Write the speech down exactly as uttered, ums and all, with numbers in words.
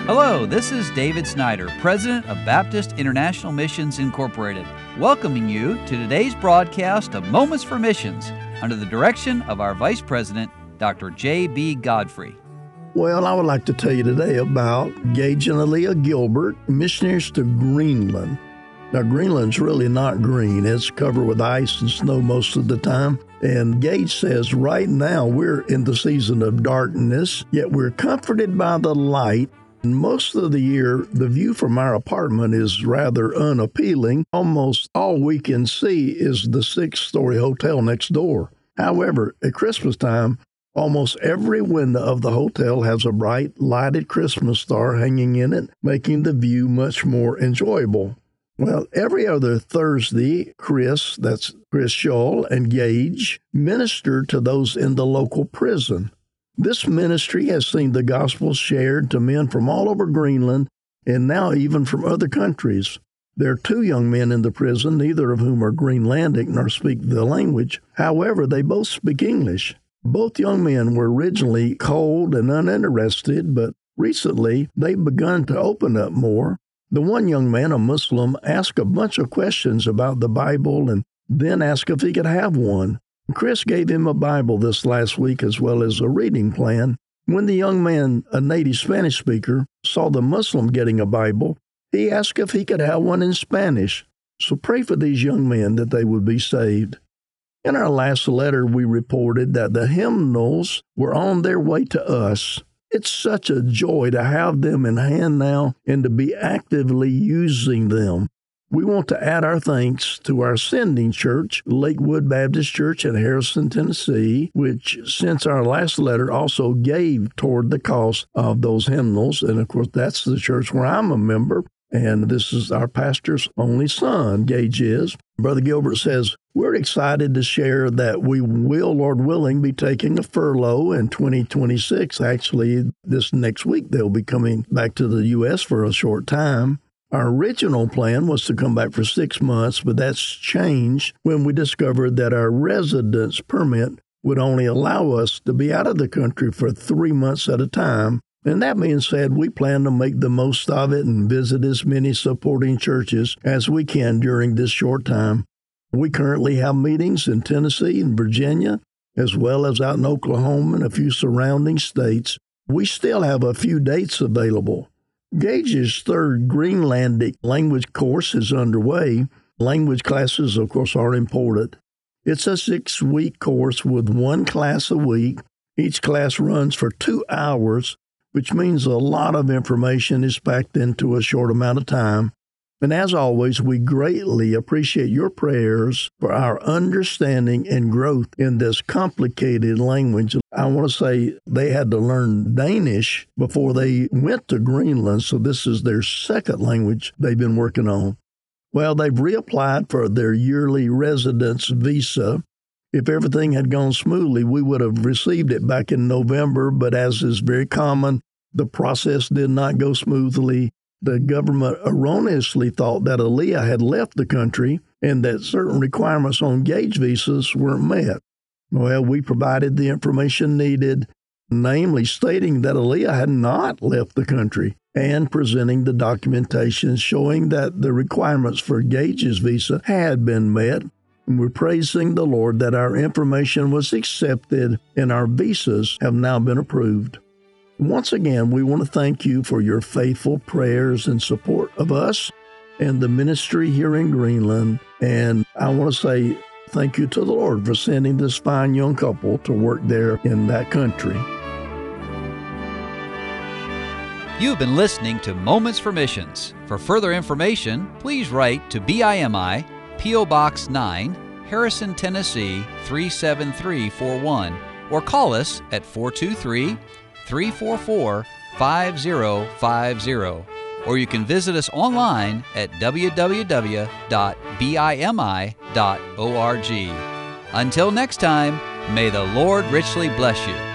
Hello, this is David Snyder, President of Baptist International Missions Incorporated, welcoming you to today's broadcast of Moments for Missions under the direction of our Vice President, Doctor J B Godfrey. Well, I would like to tell you today about Gage and Aaliyah Gilbert, missionaries to Greenland. Now, Greenland's really not green. It's covered with ice and snow most of the time. And Gage says, right now we're in the season of darkness, yet we're comforted by the light. And most of the year, the view from our apartment is rather unappealing. Almost all we can see is the six-story hotel next door. However, at Christmas time, almost every window of the hotel has a bright, lighted Christmas star hanging in it, making the view much more enjoyable. Well, every other Thursday, Chris, that's Chris Scholl, and Gage minister to those in the local prison. This ministry has seen the gospel shared to men from all over Greenland and now even from other countries. There are two young men in the prison, neither of whom are Greenlandic nor speak the language. However, they both speak English. Both young men were originally cold and uninterested, but recently they've begun to open up more. The one young man, a Muslim, asked a bunch of questions about the Bible and then asked if he could have one. Chris gave him a Bible this last week as well as a reading plan. When the young man, a native Spanish speaker, saw the Muslim getting a Bible, he asked if he could have one in Spanish. So pray for these young men that they would be saved. In our last letter, we reported that the hymnals were on their way to us. It's such a joy to have them in hand now and to be actively using them. We want to add our thanks to our sending church, Lakewood Baptist Church in Harrison, Tennessee, which since our last letter also gave toward the cost of those hymnals. And of course, that's the church where I'm a member. And this is our pastor's only son, Gage is. Brother Gilbert says, we're excited to share that we will, Lord willing, be taking a furlough in twenty twenty-six. Actually, this next week, they'll be coming back to the U S for a short time. Our original plan was to come back for six months, but that's changed when we discovered that our residence permit would only allow us to be out of the country for three months at a time. And that being said, we plan to make the most of it and visit as many supporting churches as we can during this short time. We currently have meetings in Tennessee and Virginia, as well as out in Oklahoma and a few surrounding states. We still have a few dates available. Gage's third Greenlandic language course is underway. Language classes, of course, are important. It's a six-week course with one class a week. Each class runs for two hours, which means a lot of information is packed into a short amount of time. And as always, we greatly appreciate your prayers for our understanding and growth in this complicated language. I want to say they had to learn Danish before they went to Greenland, so this is their second language they've been working on. Well, they've reapplied for their yearly residence visa. If everything had gone smoothly, we would have received it back in November, but as is very common, the process did not go smoothly. The government erroneously thought that Aaliyah had left the country and that certain requirements on Gage visas weren't met. Well, we provided the information needed, namely stating that Aaliyah had not left the country and presenting the documentation showing that the requirements for Gage's visa had been met. And we're praising the Lord that our information was accepted and our visas have now been approved. Once again, we want to thank you for your faithful prayers and support of us and the ministry here in Greenland. And I want to say thank you to the Lord for sending this fine young couple to work there in that country. You've been listening to Moments for Missions. For further information, please write to B I M I, P O Box nine, Harrison, Tennessee three seven three four one, or call us at four two three, three four four, five zero five zero. Or you can visit us online at w w w dot b i m i dot org. Until next time, may the Lord richly bless you.